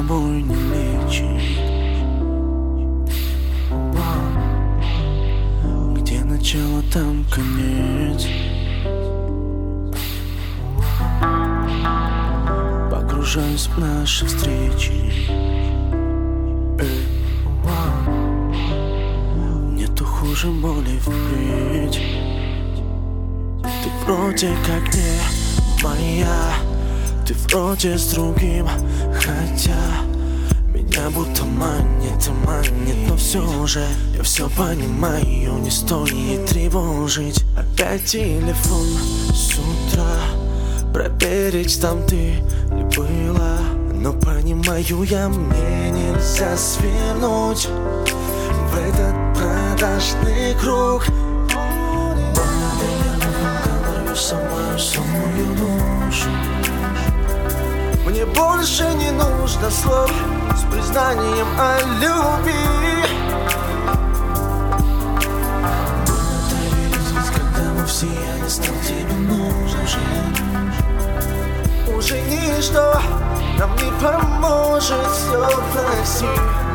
тобой не лечит. Где начало, там конец. Погружаюсь в наши встречи. Нету хуже боли впредь. Ты вроде как не моя, ты вроде с другим, хотя меня будто манит, но все же я все понимаю, не стоит тревожить. Опять телефон с утра, проверить, там ты ли была. Но понимаю я, мне нельзя свернуть в этот продажный круг. Самую душу. Мне больше не нужно слов с признанием о любви. Больно доверить, когда мы все, я не стал тебе нужен. Уже ничто нам не поможет, все прости.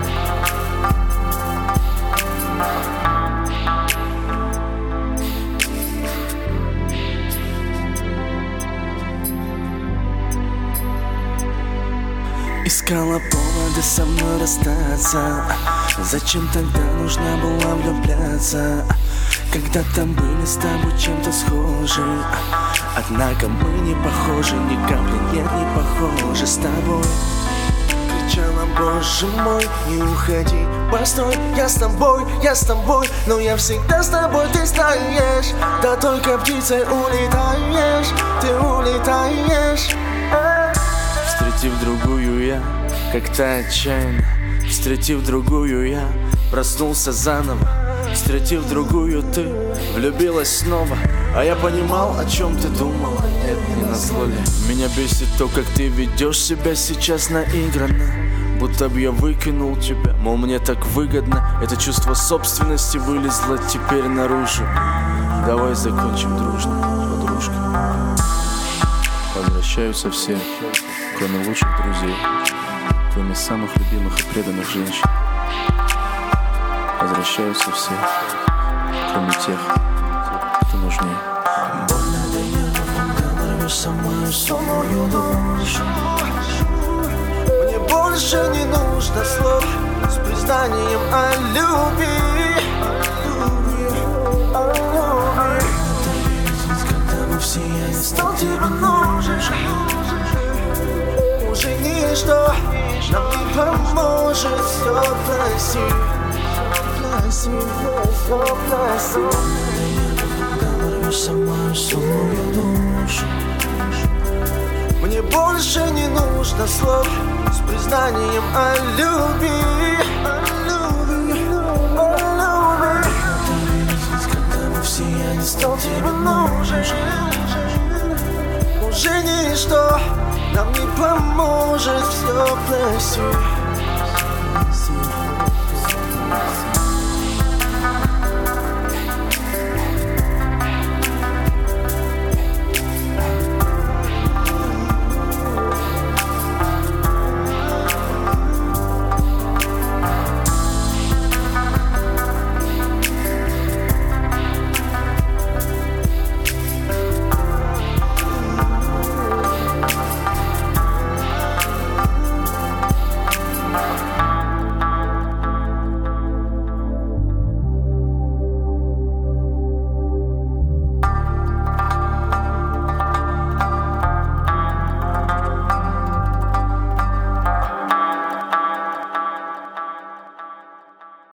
Искала повода со мной расстаться. Зачем тогда нужна была влюбляться, когда там были с тобой чем-то схожи? Однако мы не похожи, ни капли нет, не похожи с тобой. Кричала, боже мой, не уходи, постой, я с тобой, но я всегда с тобой, ты знаешь. Да только птицей улетаешь, ты улетаешь. Встретив другую я, как-то отчаянно. Встретив другую я, проснулся заново. Встретив другую ты, влюбилась снова. А я понимал, о чем ты думала. Нет, не назло ли. Меня бесит то, как ты ведешь себя сейчас наигранно, будто б я выкинул тебя, мол, мне так выгодно. Это чувство собственности вылезло теперь наружу. Давай закончим дружно, подружка. Возвращаются все, кроме лучших друзей, кроме самых любимых и преданных женщин. Возвращаются все, кроме тех, кто нужнее. Больно даёт, когда нарвешь самую душу. Мне больше не нужно слов с признанием о любви. Когда мы все, я не стал тебе нужен. Уже ничто нам не поможет, все прости. Самую душу. Мне больше не нужно слов с признанием о любви. Когда мы все, я не стал тебе нужен. Уже ничто нам не поможет, все прости.